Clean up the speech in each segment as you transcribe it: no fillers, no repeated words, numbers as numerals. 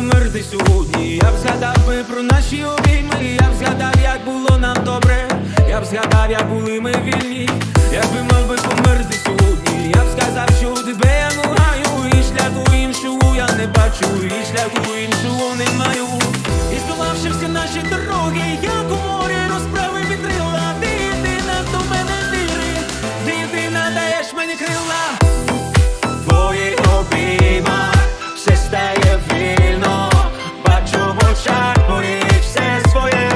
померти сьогодні. Я б згадав би про наші обійми, я б згадав, як було нам добре, я б згадав, як були ми вільні. Якби мав би померти сьогодні, я б сказав, що тебе я кохаю, і шляху іншого я не бачу, і шляху іншого не маю. І здолавши всі наші дороги, як у морі розправи вітрила. Ти єдина, хто в мене вірить, ти єдина, даєш мені крила. Твої обійма все стає вільно, бачу в очах твоїх все своє.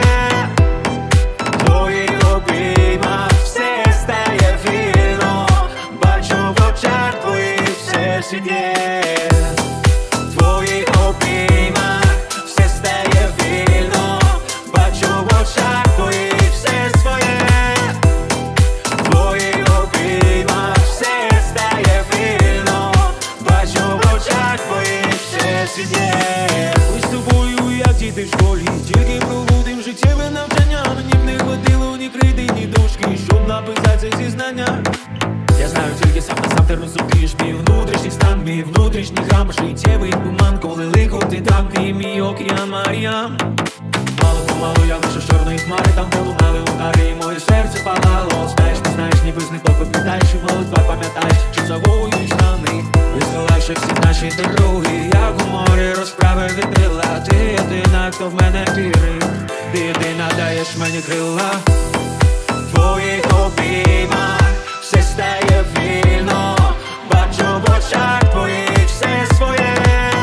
Твої обійма все стає вільно, бачу в очах твоїх все світлє. Твої обійма все стає вільно, бачу в очах твоїх все своє. Твої обійма все стає вільно, бачу в очах твоїх все світлє. Ми з тобою, як діти в школі, тільки проводим життєве навчання. Мені б не хватило ні крити, ні дошки, щоб написати це зізнання. Я знаю, тільки сам на сам ти розумієш мій внутрішній стан, мій внутрішній храм, життєвий туман, коли лихо ти там, ти мій океан Маріам. Мало-помалу я вийшов з чорної хмари, там де лунали удари, і моє серце палало. Знаєш, не знаєш, ніби з ниток питаєш, і молитва пам'ятаєш, чи завоюєш штани. Визволяєш всі наші дороги, як у морі розправи вітрила. Ти єдина, хто в мене вірить, ти єдина, даєш мені крила. Твої обійма все стає вільно, бачу в очах твоїх все своє.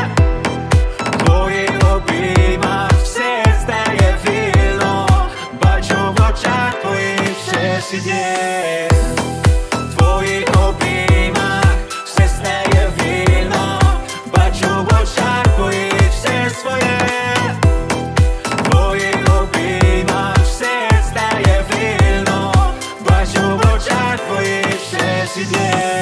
Твої обійма все стає вільно, бачу в очах твоїх все світлє. Твої обійма все стає вільно, бачу в очах твоїх все своє. Твої обійма все стає вільно, бачу в очах твоїх все світлє.